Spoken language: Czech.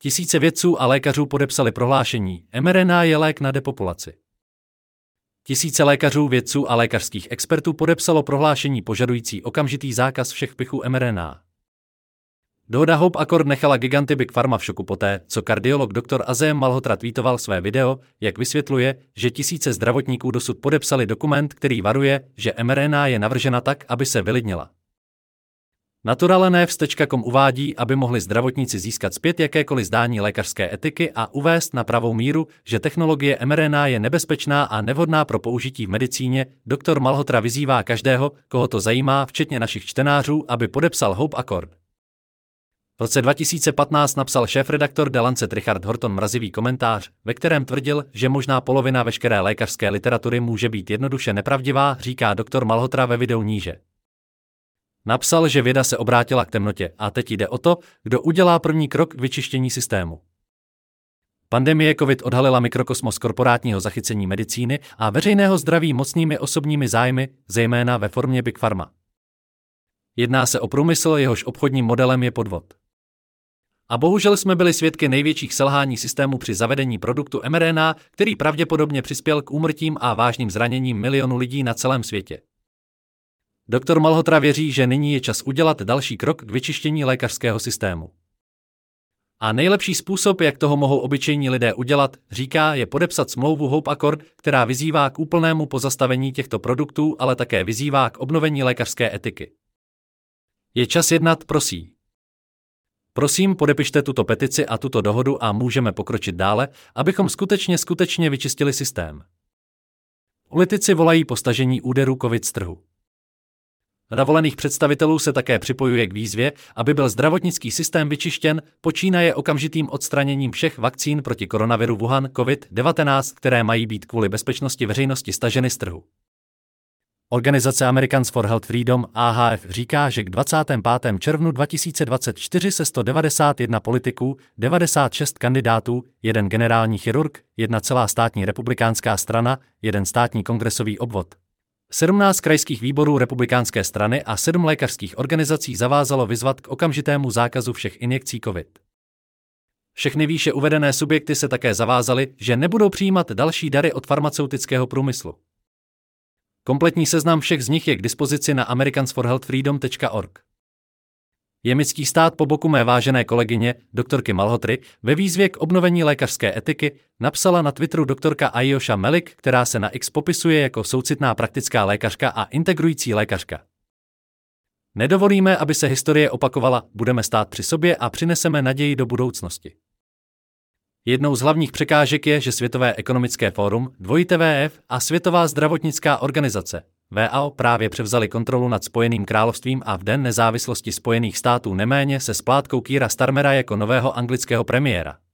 Tisíce vědců a lékařů podepsali prohlášení: mRNA je lék na depopulaci. Tisíce lékařů, vědců a lékařských expertů podepsalo prohlášení požadující okamžitý zákaz všech vpichů mRNA. Dohoda Hope Accord nechala giganty Big Pharma v šoku poté, co kardiolog Dr. Azeem Malhotra tweetoval své video, jak vysvětluje, že tisíce zdravotníků dosud podepsali dokument, který varuje, že mRNA je navržena tak, aby se vylidnila. Naturalnews.com uvádí, aby mohli zdravotníci získat zpět jakékoliv zdání lékařské etiky a uvést na pravou míru, že technologie mRNA je nebezpečná a nevhodná pro použití v medicíně. Dr. Malhotra vyzývá každého, koho to zajímá, včetně našich čtenářů, aby podepsal Hope Accord. V roce 2015 napsal šéfredaktor The Lancet Richard Horton mrazivý komentář, ve kterém tvrdil, že možná polovina veškeré lékařské literatury může být jednoduše nepravdivá, říká dr. Malhotra ve videu níže. Napsal, že věda se obrátila k temnotě a teď jde o to, kdo udělá první krok k vyčištění systému. Pandemie COVID odhalila mikrokosmos korporátního zachycení medicíny a veřejného zdraví mocnými osobními zájmy, zejména ve formě Big Pharma. Jedná se o průmysl, jehož obchodním modelem je podvod. A bohužel jsme byli svědky největších selhání systému při zavedení produktu mRNA, který pravděpodobně přispěl k úmrtím a vážným zraněním milionů lidí na celém světě. Dr. Malhotra věří, že nyní je čas udělat další krok k vyčištění lékařského systému. A nejlepší způsob, jak toho mohou obyčejní lidé udělat, říká, je podepsat smlouvu Hope Accord, která vyzývá k úplnému pozastavení těchto produktů, ale také vyzývá k obnovení lékařské etiky. Je čas jednat, prosí. Prosím, podepište tuto petici a tuto dohodu a můžeme pokročit dále, abychom skutečně vyčistili systém. Politici volají po stažení úderu COVID z trhu. Rada volených představitelů se také připojuje k výzvě, aby byl zdravotnický systém vyčištěn, počínaje okamžitým odstraněním všech vakcín proti koronaviru Wuhan COVID-19, které mají být kvůli bezpečnosti veřejnosti staženy z trhu. Organizace Americans for Health Freedom AHF říká, že k 25. červnu 2024 se 191 politiků, 96 kandidátů, 1 generální chirurg, 1 celá státní republikánská strana, 1 státní kongresový obvod, 17 krajských výborů republikánské strany a 7 lékařských organizací zavázalo vyzvat k okamžitému zákazu všech injekcí COVID. Všechny výše uvedené subjekty se také zavázaly, že nebudou přijímat další dary od farmaceutického průmyslu. Kompletní seznam všech z nich je k dispozici na americansforhealthfreedom.org. Jemický stát po boku mé vážené kolegyně, doktorky Malhotry, ve výzvě k obnovení lékařské etiky napsala na Twitteru doktorka Ayosha Melik, která se na X popisuje jako soucitná praktická lékařka a integrující lékařka. Nedovolíme, aby se historie opakovala, budeme stát při sobě a přineseme naději do budoucnosti. Jednou z hlavních překážek je, že Světové ekonomické fórum, WF a Světová zdravotnická organizace WHO právě převzali kontrolu nad Spojeným královstvím a v Den nezávislosti Spojených států neméně se splátkou Keira Starmera jako nového anglického premiéra.